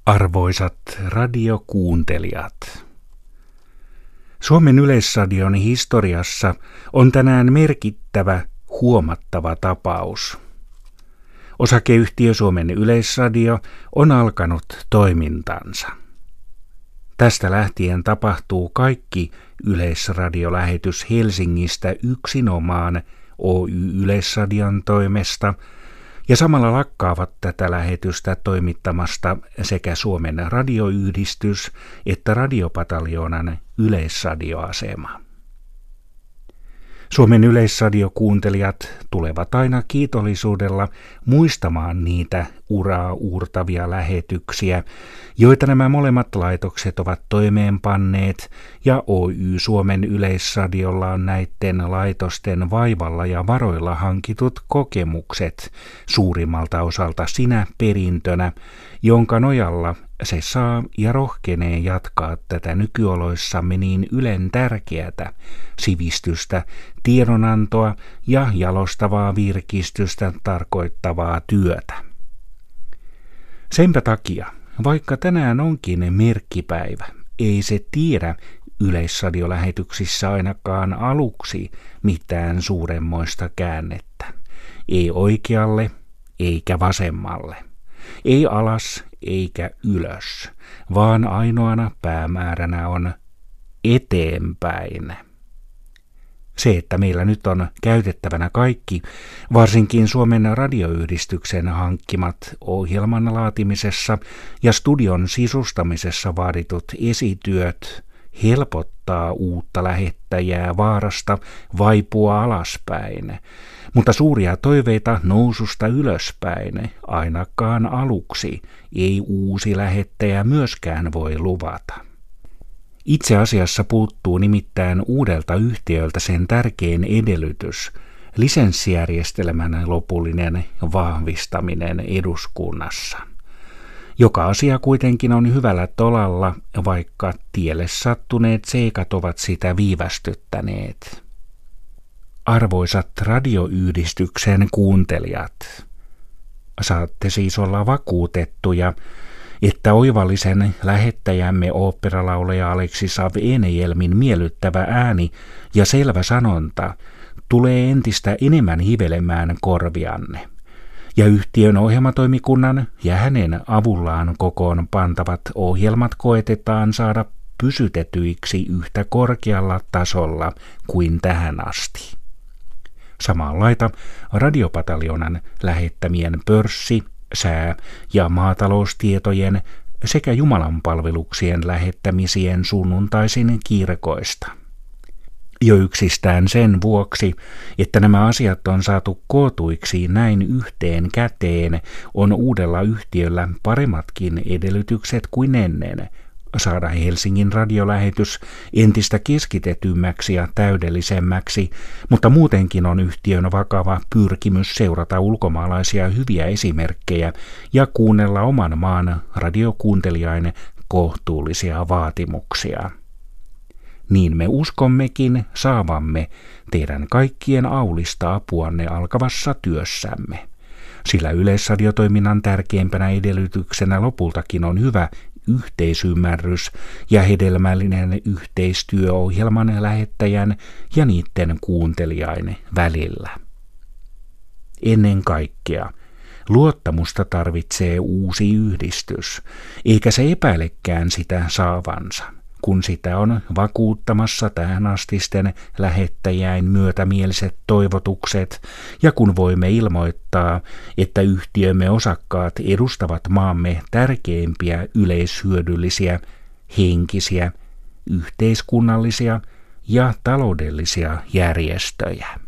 Arvoisat radiokuuntelijat, Suomen Yleisradion historiassa on tänään merkittävä, huomattava tapaus. Osakeyhtiö Suomen Yleisradio on alkanut toimintansa. Tästä lähtien tapahtuu kaikki yleisradiolähetys Helsingistä yksinomaan Oy Yleisradion toimesta, ja samalla lakkaavat tätä lähetystä toimittamasta sekä Suomen radioyhdistys että Radiopataljonan yleisradioasema. Suomen Yleisradiokuuntelijat tulevat aina kiitollisuudella muistamaan niitä uraa uurtavia lähetyksiä, joita nämä molemmat laitokset ovat toimeenpanneet, ja Oy Suomen Yleisradiolla on näiden laitosten vaivalla ja varoilla hankitut kokemukset suurimmalta osalta sinä perintönä, jonka nojalla se saa ja rohkenee jatkaa tätä nykyoloissamme niin ylen tärkeätä sivistystä, tiedonantoa ja jalostavaa virkistystä tarkoittavaa työtä. Senpä takia, vaikka tänään onkin merkkipäivä, ei se tiedä yleisradiolähetyksissä ainakaan aluksi mitään suuremmoista käännettä. Ei oikealle eikä vasemmalle. Ei alas eikä ylös, vaan ainoana päämääränä on eteenpäin. Se, että meillä nyt on käytettävänä kaikki, varsinkin Suomen radioyhdistyksen hankkimat ohjelman laatimisessa ja studion sisustamisessa vaaditut esityöt, helpottaa uutta lähettäjää vaarasta vaipua alaspäin, mutta suuria toiveita noususta ylöspäin ainakaan aluksi ei uusi lähettäjä myöskään voi luvata. Itse asiassa puuttuu nimittäin uudelta yhtiöltä sen tärkein edellytys, lisenssijärjestelmän lopullinen vahvistaminen eduskunnassa. Joka asia kuitenkin on hyvällä tolalla, vaikka tielle sattuneet seikat ovat sitä viivästyttäneet. Arvoisat radioyhdistyksen kuuntelijat, saatte siis olla vakuutettuja, että oivallisen lähettäjämme oopperalaulaja Aleksi Sav-Enejelmin miellyttävä ääni ja selvä sanonta tulee entistä enemmän hivelemään korvianne, ja yhtiön ohjelmatoimikunnan ja hänen avullaan kokoon pantavat ohjelmat koetetaan saada pysytetyiksi yhtä korkealla tasolla kuin tähän asti. Samanlaita Radiopataljonan lähettämien pörssi-, sää- ja maataloustietojen sekä jumalanpalveluksien lähettämisien sunnuntaisin kirkoista. Jo yksistään sen vuoksi, että nämä asiat on saatu kootuiksi näin yhteen käteen, on uudella yhtiöllä paremmatkin edellytykset kuin ennen saada Helsingin radiolähetys entistä keskitetymmäksi ja täydellisemmäksi, mutta muutenkin on yhtiön vakava pyrkimys seurata ulkomaalaisia hyviä esimerkkejä ja kuunnella oman maan radiokuuntelijain kohtuullisia vaatimuksia. Niin me uskommekin saavamme teidän kaikkien aulista apuanne alkavassa työssämme, sillä yleisradiotoiminnan tärkeimpänä edellytyksenä lopultakin on hyvä yhteisymmärrys ja hedelmällinen yhteistyö ohjelman lähettäjän ja niiden kuuntelijain välillä. Ennen kaikkea luottamusta tarvitsee uusi yhdistys, eikä se epäilekään sitä saavansa, kun sitä on vakuuttamassa tähänastisten lähettäjäin myötämieliset toivotukset, ja kun voimme ilmoittaa, että yhtiömme osakkaat edustavat maamme tärkeimpiä yleishyödyllisiä, henkisiä, yhteiskunnallisia ja taloudellisia järjestöjä.